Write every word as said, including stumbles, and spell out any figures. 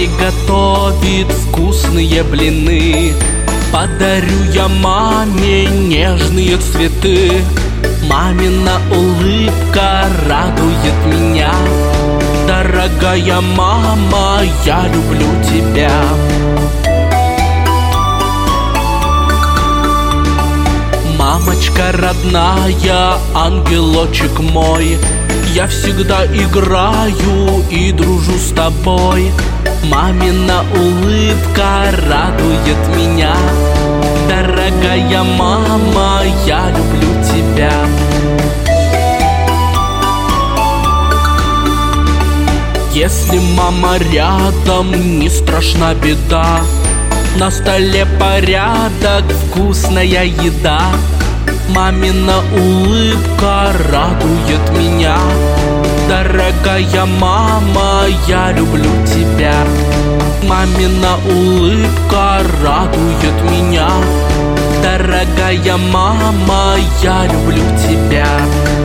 приготовит вкусные блины. Подарю я маме нежные цветы. Мамина улыбка радует меня. Дорогая мама, я люблю тебя. Мамочка родная, ангелочек мой, я всегда играю и дружу с тобой. Мамина улыбка радует меня. Дорогая мама, я люблю тебя. Если мама рядом, не страшна беда. На столе порядок, вкусная еда. Мамина улыбка радует меня. Дорогая мама, я люблю тебя. Мамина улыбка радует меня. Дорогая мама, я люблю тебя.